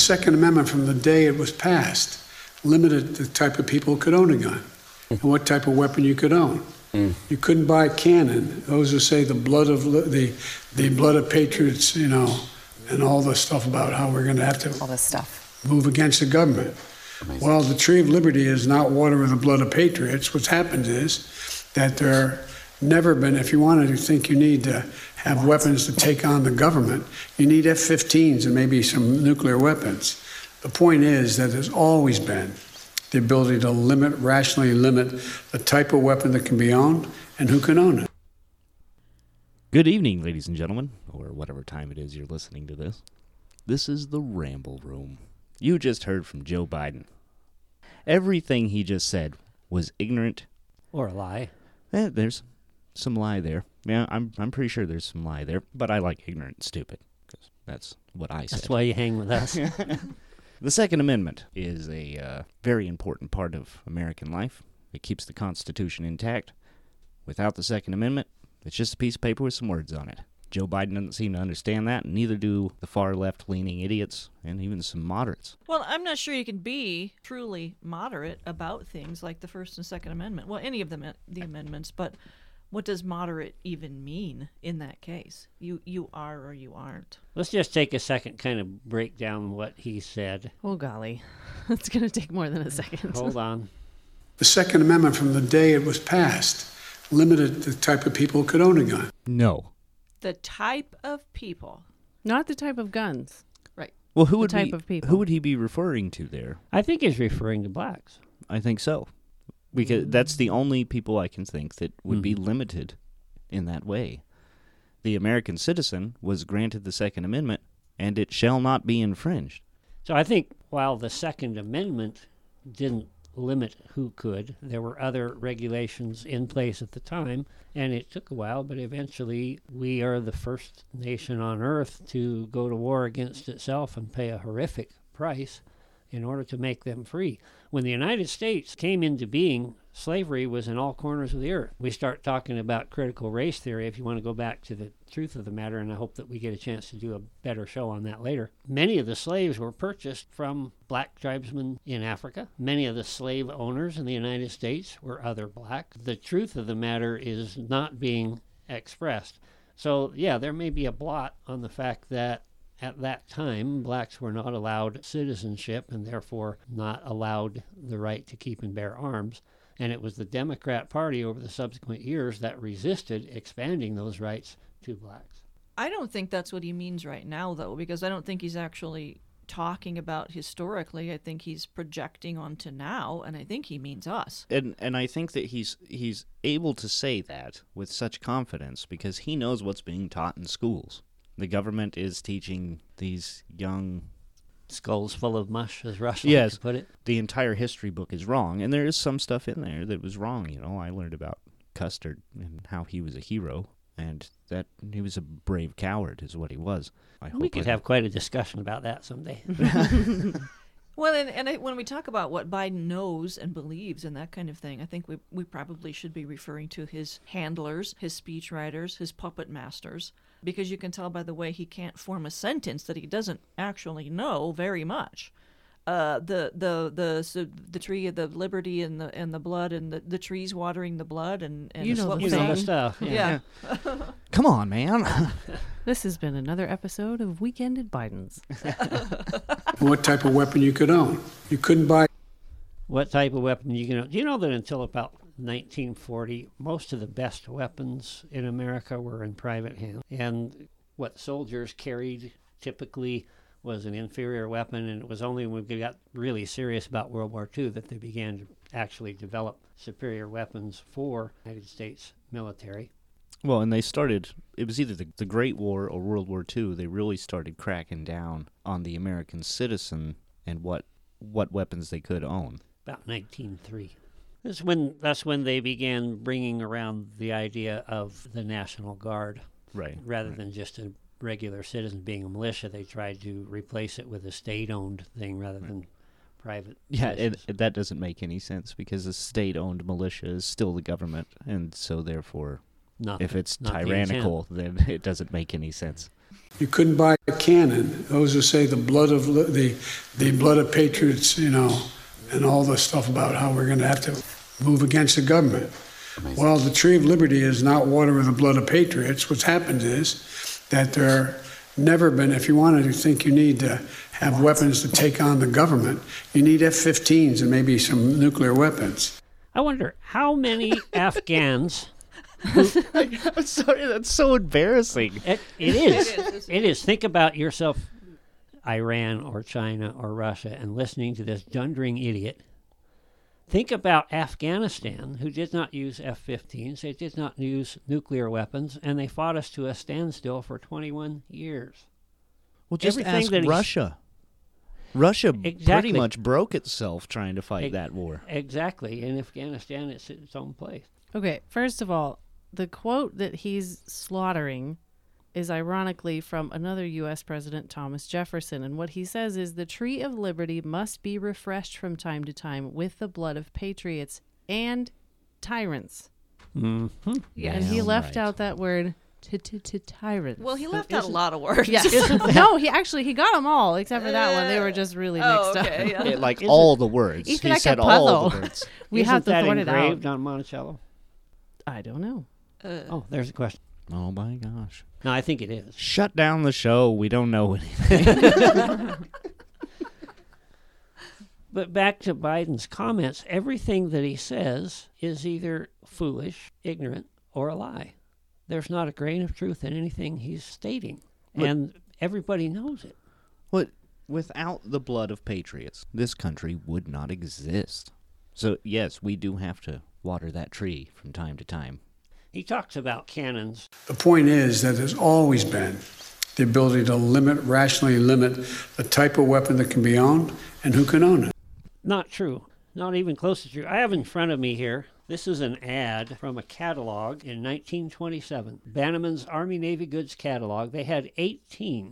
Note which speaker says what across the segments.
Speaker 1: Second Amendment, from the day it was passed, limited the type of people who could own a gun and what type of weapon you could own. You couldn't buy a cannon. Those who say the blood of patriots, and all the stuff about how we're going to have to
Speaker 2: all this stuff
Speaker 1: move against the government.
Speaker 3: Amazing.
Speaker 1: Well, the tree of liberty is not water with the blood of patriots. What's happened is that there never been, if you wanted to think you need to have weapons to take on the government, you need F-15s and maybe some nuclear weapons. The point is that there's always been the ability to rationally limit the type of weapon that can be owned and who can own it.
Speaker 4: Good evening, ladies and gentlemen, or whatever time it is you're listening to this. This is the Ramble Room. You just heard from Joe Biden. Everything he just said was ignorant.
Speaker 5: Or a lie.
Speaker 4: There's some lie there. Yeah, I'm pretty sure there's some lie there, but I like ignorant and stupid, because that's what I said.
Speaker 5: That's why you hang with us.
Speaker 4: The Second Amendment is a very important part of American life. It keeps the Constitution intact. Without the Second Amendment, it's just a piece of paper with some words on it. Joe Biden doesn't seem to understand that, and neither do the far left-leaning idiots, and even some moderates.
Speaker 6: Well, I'm not sure you can be truly moderate about things like the First and Second Amendment. Well, any of the amendments, but what does moderate even mean in that case? You are or you aren't.
Speaker 5: Let's just take a second, kind of break down what he said.
Speaker 2: Oh, golly. It's going to take more than a second.
Speaker 5: Hold on.
Speaker 1: The Second Amendment, from the day it was passed, limited the type of people who could own a gun.
Speaker 4: No.
Speaker 6: The type of people.
Speaker 2: Not the type of guns.
Speaker 6: Right.
Speaker 4: Well, who would he be referring to there?
Speaker 5: I think he's referring to blacks.
Speaker 4: I think so. Because that's the only people I can think that would be limited in that way. The American citizen was granted the Second Amendment, and it shall not be infringed.
Speaker 5: So I think while the Second Amendment didn't limit who could, there were other regulations in place at the time, and it took a while, but eventually we are the first nation on earth to go to war against itself and pay a horrific price in order to make them free. When the United States came into being, slavery was in all corners of the earth. We start talking about critical race theory, if you want to go back to the truth of the matter, and I hope that we get a chance to do a better show on that later. Many of the slaves were purchased from black tribesmen in Africa. Many of the slave owners in the United States were other black. The truth of the matter is not being expressed. So, yeah, there may be a blot on the fact that at that time, blacks were not allowed citizenship and therefore not allowed the right to keep and bear arms. And it was the Democrat Party over the subsequent years that resisted expanding those rights to blacks.
Speaker 6: I don't think that's what he means right now, though, because I don't think he's actually talking about historically. I think he's projecting onto now, and I think he means us.
Speaker 4: And I think that he's able to say that with such confidence because he knows what's being taught in schools. The government is teaching these young
Speaker 5: skulls full of mush, as Rush
Speaker 4: likes
Speaker 5: to put it.
Speaker 4: The entire history book is wrong, and there is some stuff in there that was wrong. I learned about Custer and how he was a hero, and that he was a brave coward is what he was.
Speaker 5: We could have quite a discussion about that someday.
Speaker 6: Well, and when we talk about what Biden knows and believes and that kind of thing, I think we probably should be referring to his handlers, his speechwriters, his puppet masters, because you can tell by the way he can't form a sentence that he doesn't actually know very much. The tree of the liberty and the blood and the trees watering the blood and
Speaker 5: the stuff.
Speaker 6: Yeah.
Speaker 4: Come on, man.
Speaker 2: This has been another episode of Weekend at Biden's.
Speaker 1: What type of weapon you could own. You couldn't buy.
Speaker 5: What type of weapon you can own. Do you know that until about 1940, most of the best weapons in America were in private hands? And what soldiers carried typically was an inferior weapon, and it was only when we got really serious about World War II that they began to actually develop superior weapons for the United States military.
Speaker 4: Well, and they started, it was either the Great War or World War II, they really started cracking down on the American citizen and what weapons they could own.
Speaker 5: About 1903. That's when they began bringing around the idea of the National Guard.
Speaker 4: Right.
Speaker 5: Rather than just a regular citizen being a militia, they tried to replace it with a state-owned thing rather than private.
Speaker 4: Yeah, that doesn't make any sense because a state-owned militia is still the government, and so therefore, if it's tyrannical, then it doesn't make any sense.
Speaker 1: You couldn't buy a cannon. Those who say the blood of patriots, and all the stuff about how we're going to have to move against the government. Well, the tree of liberty is not water with the blood of patriots. What's happened is that there never been, if you wanted to think you need to have weapons to take on the government, you need F-15s and maybe some nuclear weapons.
Speaker 5: I wonder how many Afghans.
Speaker 4: I'm sorry, that's so embarrassing.
Speaker 5: It is. It is. Think about yourself, Iran or China or Russia, and listening to this dundering idiot. Think about Afghanistan, who did not use F-15s, they did not use nuclear weapons, and they fought us to a standstill for 21 years.
Speaker 4: Well, just
Speaker 5: Everything
Speaker 4: ask
Speaker 5: that
Speaker 4: Russia. Russia
Speaker 5: Exactly.
Speaker 4: pretty much broke itself trying to fight that war.
Speaker 5: Exactly. In Afghanistan, it's its own place.
Speaker 2: Okay, first of all, the quote that he's slaughtering is ironically from another U.S. President, Thomas Jefferson. And what he says is the tree of liberty must be refreshed from time to time with the blood of patriots and tyrants.
Speaker 5: Mm-hmm.
Speaker 6: Yes.
Speaker 2: And he
Speaker 4: Damn
Speaker 2: left
Speaker 4: right.
Speaker 2: out that word tyrants.
Speaker 6: Well, he left out a lot of words.
Speaker 2: Yeah. No, he got them all except for that one. They were just really mixed
Speaker 6: okay,
Speaker 2: up.
Speaker 6: yeah.
Speaker 4: Like all the words.
Speaker 2: It's
Speaker 4: He
Speaker 2: like a
Speaker 4: said all
Speaker 2: puzzle.
Speaker 4: the words.
Speaker 2: We
Speaker 5: Isn't
Speaker 2: have to
Speaker 5: that
Speaker 2: sort it out.
Speaker 5: engraved on Monticello?
Speaker 2: I don't know.
Speaker 5: Oh, there's a question.
Speaker 4: Oh my gosh.
Speaker 5: No, I think it is.
Speaker 4: Shut down the show. We don't know anything.
Speaker 5: But back to Biden's comments, everything that he says is either foolish, ignorant, or a lie. There's not a grain of truth in anything he's stating, and everybody knows it.
Speaker 4: What? Without the blood of patriots, this country would not exist. So, yes, we do have to water that tree from time to time.
Speaker 5: He talks about cannons.
Speaker 1: The point is that there's always been the ability to rationally limit the type of weapon that can be owned and who can own it.
Speaker 5: Not true. Not even close to true. I have in front of me here, this is an ad from a catalog in 1927. Banneman's Army-Navy Goods catalog. They had 18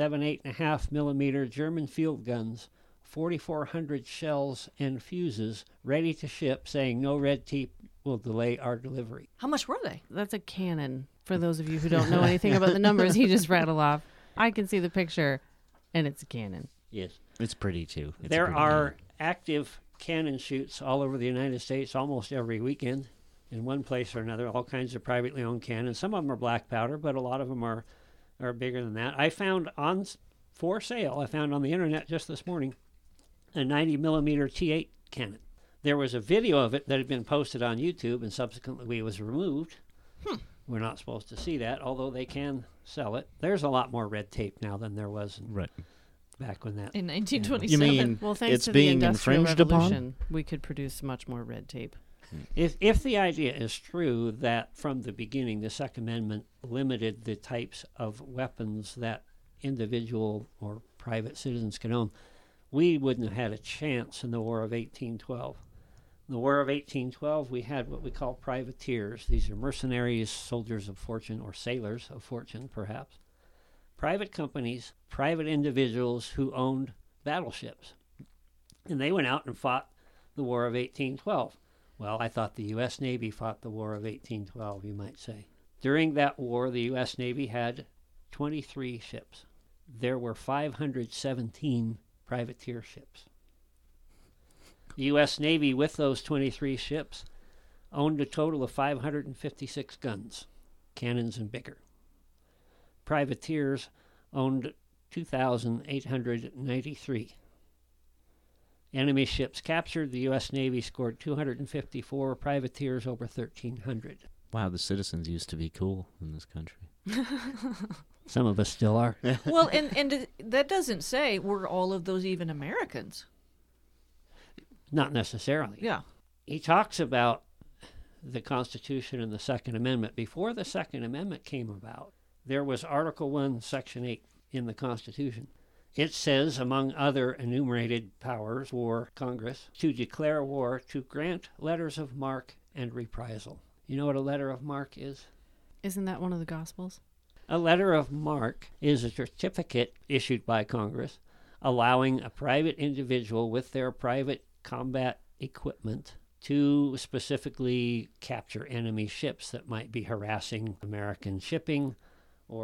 Speaker 5: 7.5 millimeter German field guns, 4,400 shells and fuses ready to ship, saying no red tape will delay our delivery.
Speaker 6: How much were they?
Speaker 2: That's a cannon. For those of you who don't know anything about the numbers he just rattled off, I can see the picture, and it's a cannon.
Speaker 5: Yes.
Speaker 4: It's pretty, too. It's
Speaker 5: There
Speaker 4: pretty
Speaker 5: are
Speaker 4: neat.
Speaker 5: active cannon shoots all over the United States almost every weekend in one place or another, all kinds of privately owned cannons. Some of them are black powder, but a lot of them are bigger than that. I found for sale, I found on the internet just this morning, a 90 millimeter T8 cannon. There was a video of it that had been posted on YouTube and subsequently was removed. We're not supposed to see that, although they can sell it. There's a lot more red tape now than there was
Speaker 4: Right.
Speaker 5: back when that.
Speaker 6: In 1927.
Speaker 4: You mean
Speaker 2: Well, thanks
Speaker 4: it's
Speaker 2: to the
Speaker 4: being
Speaker 2: Industrial
Speaker 4: infringed upon?
Speaker 2: Revolution, we could produce much more red tape.
Speaker 5: If the idea is true that from the beginning the Second Amendment limited the types of weapons that individual or private citizens can own, we wouldn't have had a chance in the War of 1812. In the War of 1812, we had what we call privateers. These are mercenaries, soldiers of fortune, or sailors of fortune, perhaps. Private companies, private individuals who owned battleships. And they went out and fought the War of 1812. Well, I thought the U.S. Navy fought the War of 1812, you might say. During that war, the U.S. Navy had 23 ships. There were 517 privateer ships. The U.S. Navy, with those 23 ships, owned a total of 556 guns, cannons and bigger. Privateers owned 2,893. Enemy ships captured. The U.S. Navy scored 254, privateers over 1,300.
Speaker 4: Wow, the citizens used to be cool in this country.
Speaker 5: Some of us still are.
Speaker 6: Well, and that doesn't say were all of those even Americans.
Speaker 5: Not necessarily.
Speaker 6: Yeah.
Speaker 5: He talks about the Constitution and the Second Amendment. Before the Second Amendment came about, there was Article 1, Section 8 in the Constitution. It says, among other enumerated powers for Congress, to declare war, to grant letters of marque and reprisal. You know what a letter of marque is?
Speaker 2: Isn't that one of the Gospels?
Speaker 5: A letter of marque is a certificate issued by Congress allowing a private individual with their private combat equipment to specifically capture enemy ships that might be harassing American shipping or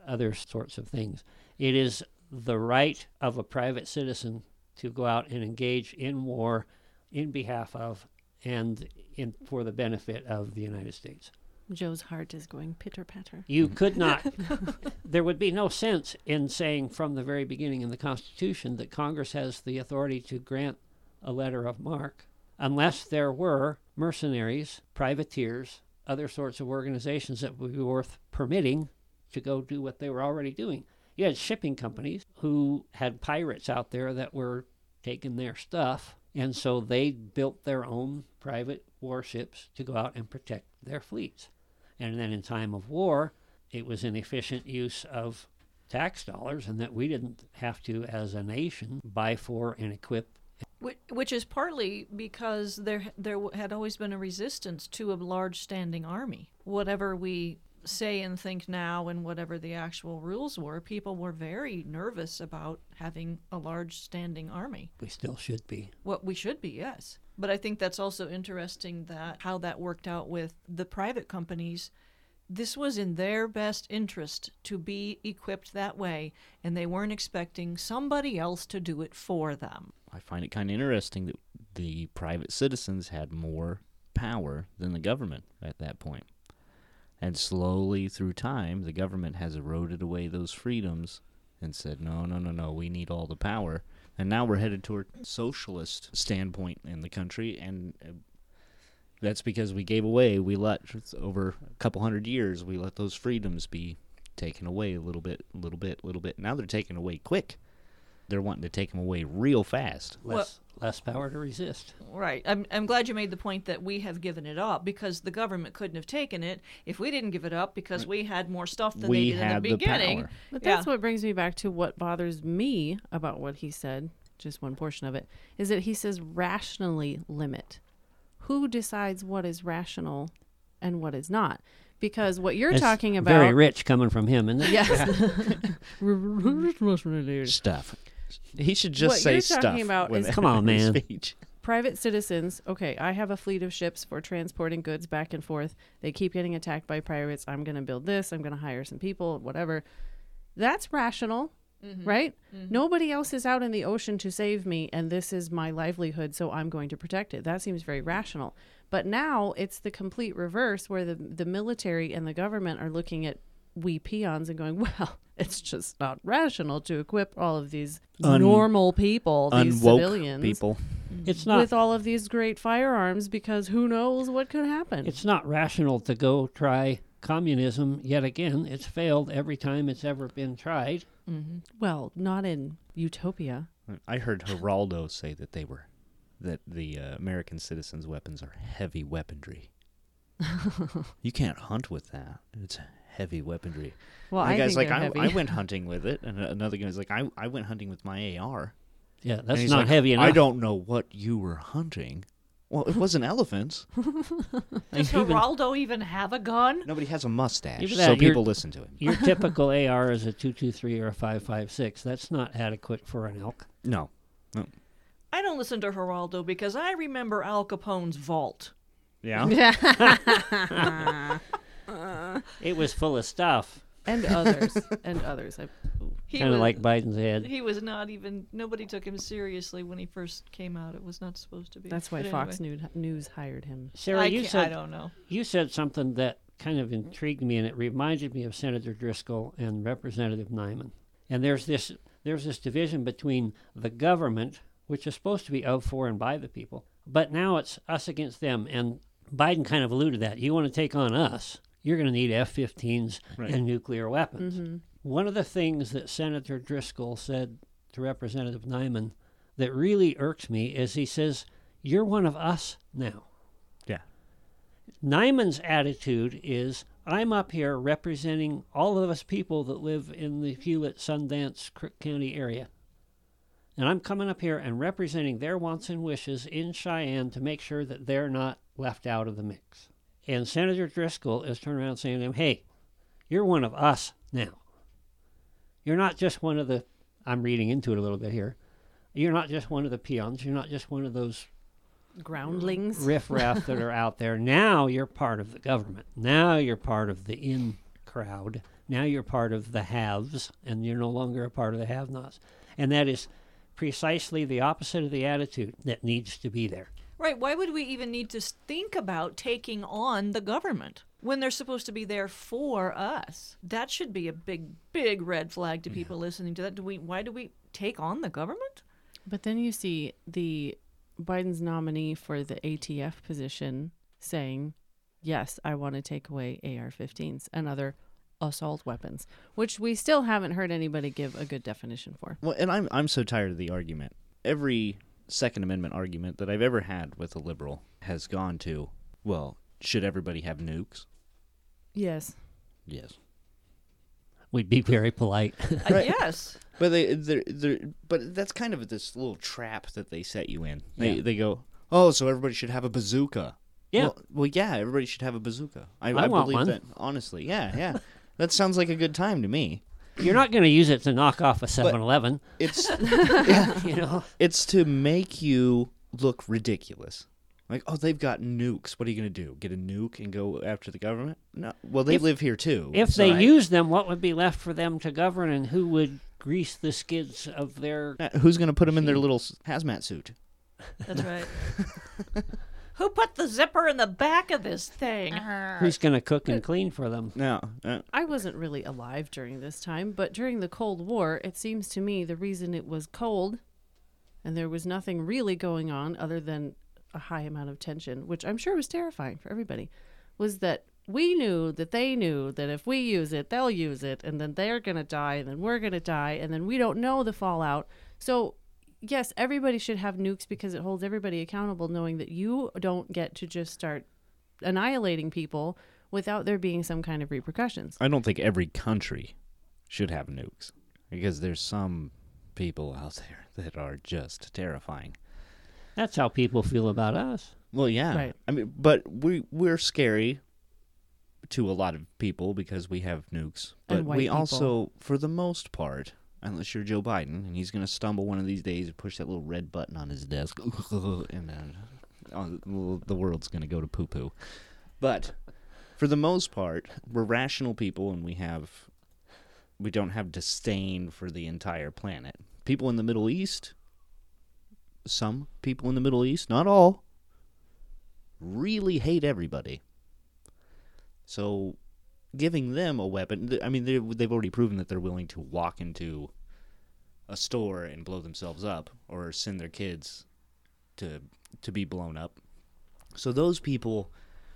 Speaker 5: other sorts of things. It is the right of a private citizen to go out and engage in war in behalf of and for the benefit of the United States.
Speaker 2: Joe's heart is going pitter-patter.
Speaker 5: You could not, there would be no sense in saying from the very beginning in the Constitution that Congress has the authority to grant a letter of marque unless there were mercenaries, privateers, other sorts of organizations that would be worth permitting to go do what they were already doing. You had shipping companies who had pirates out there that were taking their stuff, and so they built their own private warships to go out and protect their fleets. And then in time of war, it was an efficient use of tax dollars, and that we didn't have to, as a nation, buy for and equip.
Speaker 6: Which is partly because there had always been a resistance to a large standing army. Whatever we say and think now and whatever the actual rules were, people were very nervous about having a large standing army.
Speaker 5: We still should be.
Speaker 6: What we should be, yes. But I think that's also interesting that how that worked out with the private companies. This was in their best interest to be equipped that way, and they weren't expecting somebody else to do it for them.
Speaker 4: I find it kind of interesting that the private citizens had more power than the government at that point. And slowly through time, the government has eroded away those freedoms and said, no, we need all the power. And now we're headed toward socialist standpoint in the country, and that's because we over a couple hundred years, we let those freedoms be taken away a little bit. Now they're taken away quick. They're wanting to take them away real fast.
Speaker 5: Less power to resist.
Speaker 6: Right. I'm glad you made the point that we have given it up because the government couldn't have taken it if we didn't give it up because we had more stuff than they did in the beginning.
Speaker 4: Power.
Speaker 2: But that's what brings me back to what bothers me about what he said, just one portion of it, is that he says rationally limit. Who decides what is rational and what is not? Because what you're talking about...
Speaker 5: Very rich coming from him, isn't it?
Speaker 2: Yes.
Speaker 4: Stuff. He should just say stuff.
Speaker 2: What you're talking about is...
Speaker 5: Come on, man.
Speaker 2: Private citizens, okay, I have a fleet of ships for transporting goods back and forth. They keep getting attacked by pirates. I'm going to build this. I'm going to hire some people, whatever. That's rational, right? Mm-hmm. Nobody else is out in the ocean to save me, and this is my livelihood, so I'm going to protect it. That seems very rational. But now it's the complete reverse where the military and the government are looking at we peons and going, well, it's just not rational to equip all of these normal people, these civilians,
Speaker 4: people.
Speaker 5: It's not
Speaker 2: with all of these great firearms because who knows what could happen.
Speaker 5: It's not rational to go try communism yet again. It's failed every time it's ever been tried.
Speaker 2: Mm-hmm. Well, not in utopia.
Speaker 4: I heard Geraldo say that the American citizens' weapons are heavy weaponry. You can't hunt with that. It's heavy weaponry.
Speaker 2: Well,
Speaker 4: and the guy's like,
Speaker 2: heavy.
Speaker 4: I went hunting with it, and another guy's like, I went hunting with my AR.
Speaker 5: Yeah, that's not heavy enough.
Speaker 4: I don't know what you were hunting. Well, it wasn't elephants.
Speaker 6: Does Geraldo even have a gun?
Speaker 4: Nobody has a mustache,
Speaker 5: Even
Speaker 4: so
Speaker 5: that,
Speaker 4: people listen to him.
Speaker 5: Your typical AR is a .223 or a .556. That's not adequate for an elk.
Speaker 4: No.
Speaker 6: I don't listen to Geraldo because I remember Al Capone's vault.
Speaker 4: Yeah?
Speaker 5: It was full of stuff.
Speaker 2: And others.
Speaker 5: Kind of like Biden's head.
Speaker 6: He was not even, nobody took him seriously when he first came out. It was not supposed to be.
Speaker 2: That's why
Speaker 6: But
Speaker 2: Fox
Speaker 6: anyway.
Speaker 2: News hired him.
Speaker 5: Sarah,
Speaker 6: I don't know.
Speaker 5: You said something that kind of intrigued me, and it reminded me of Senator Driscoll and Representative Nyman. And there's this division between the government, which is supposed to be of, for, and by the people, but now it's us against them. And Biden kind of alluded to that. You want to take on us, you're going to need F-15s and nuclear weapons. Mm-hmm. One of the things that Senator Driscoll said to Representative Nyman that really irks me is he says, you're one of us now.
Speaker 4: Yeah.
Speaker 5: Nyman's attitude is, I'm up here representing all of us people that live in the Hewlett, Sundance, Crook County area. And I'm coming up here and representing their wants and wishes in Cheyenne to make sure that they're not left out of the mix. And Senator Driscoll is turning around saying to him, hey, you're one of us now. You're not just one of the, I'm reading into it a little bit here, you're not just one of the peons, you're not just one of those
Speaker 2: groundlings,
Speaker 5: riffraff that are out there. Now you're part of the government. Now you're part of the crowd. Now you're part of the haves, and you're no longer a part of the have-nots. And that is precisely the opposite of the attitude that needs to be there.
Speaker 6: Right. Why would we even need to think about taking on the government when they're supposed to be there for us? That should be a big, big red flag to people listening to that. Why do we take on the government?
Speaker 2: But then you see Biden's nominee for the ATF position saying, yes, I want to take away AR-15s and other assault weapons, which we still haven't heard anybody give a good definition for.
Speaker 4: Well, and I'm so tired of the argument. Every Second Amendment argument that I've ever had with a liberal has gone to, well, should everybody have nukes?
Speaker 2: Yes.
Speaker 4: Yes.
Speaker 5: We'd be very polite.
Speaker 4: Right.
Speaker 6: Yes.
Speaker 4: But but that's kind of this little trap that they set you in.
Speaker 5: Yeah.
Speaker 4: They go, oh, so everybody should have a bazooka.
Speaker 5: Yeah.
Speaker 4: Well, yeah, everybody should have a bazooka. I
Speaker 5: want
Speaker 4: believe
Speaker 5: one.
Speaker 4: that, honestly. Yeah. That sounds like a good time to me.
Speaker 5: You're not going to use it to knock off a 7-Eleven.
Speaker 4: It's
Speaker 5: You know?
Speaker 4: it's to make you look ridiculous. Like, oh, they've got nukes. What are you going to do? Get a nuke and go after the government? No. Well, they live here too.
Speaker 5: If
Speaker 4: so
Speaker 5: they use them, what would be left for them to govern, and who would grease the skids of their...
Speaker 4: Who's going to put them in their little hazmat suit?
Speaker 6: That's right. Who put the zipper in the back of this thing?
Speaker 5: Who's going to cook and clean for them?
Speaker 4: No.
Speaker 2: I wasn't really alive during this time, but during the Cold War, it seems to me the reason it was cold and there was nothing really going on other than a high amount of tension, which I'm sure was terrifying for everybody, was that we knew that they knew that if we use it, they'll use it, and then they're going to die, and then we're going to die, and then we don't know the fallout. So yes, everybody should have nukes because it holds everybody accountable, knowing that you don't get to just start annihilating people without there being some kind of repercussions.
Speaker 4: I don't think every country should have nukes because there's some people out there that are just terrifying.
Speaker 5: That's how people feel about us.
Speaker 4: Well, yeah.
Speaker 2: Right.
Speaker 4: I mean, but we're scary to a lot of people because we have nukes. But
Speaker 2: And white
Speaker 4: we
Speaker 2: people.
Speaker 4: also, for the most part, unless you're Joe Biden, and he's going to stumble one of these days and push that little red button on his desk, and the world's going to go to poo-poo. But for the most part, we're rational people, and we don't have disdain for the entire planet. People in the Middle East, some people in the Middle East, not all, really hate everybody. So giving them a weapon, I mean, they've already proven that they're willing to walk into a store and blow themselves up or send their kids to be blown up. So those people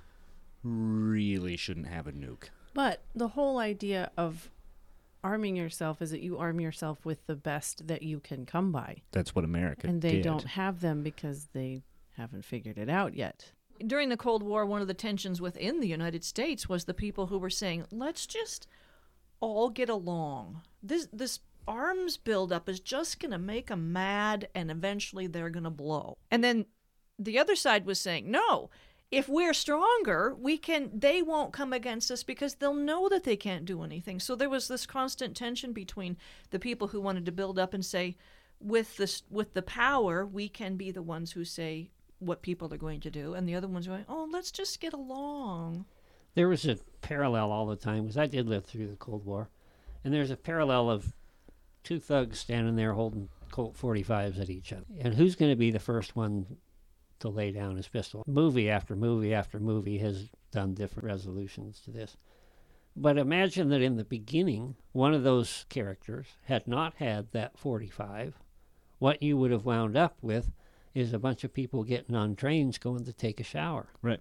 Speaker 4: really shouldn't have a nuke.
Speaker 2: But the whole idea of arming yourself is that you arm yourself with the best that you can come by.
Speaker 4: That's what America
Speaker 2: And they
Speaker 4: did.
Speaker 2: don't have them because they haven't figured it out yet.
Speaker 6: During the Cold War, one of the tensions within the United States was the people who were saying, let's just all get along. This arms buildup is just going to make them mad, and eventually they're going to blow. And then the other side was saying, no, if we're stronger, they won't come against us because they'll know that they can't do anything. So there was this constant tension between the people who wanted to build up and say, with the power, we can be the ones who say what people are going to do, and the other ones are going, oh, let's just get along.
Speaker 5: There was a parallel all the time, because I did live through the Cold War, and there's a parallel of two thugs standing there holding Colt 45s at each other. And who's going to be the first one to lay down his pistol? Movie after movie after movie has done different resolutions to this. But imagine that in the beginning, one of those characters had not had that 45. What you would have wound up with is a bunch of people getting on trains going to take a shower.
Speaker 4: Right.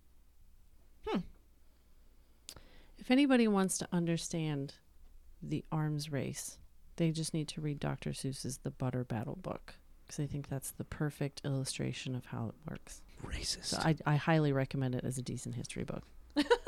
Speaker 2: If anybody wants to understand the arms race, they just need to read Dr. Seuss's The Butter Battle book, because I think that's the perfect illustration of how it works.
Speaker 4: Racist.
Speaker 2: So I highly recommend it as a decent history book.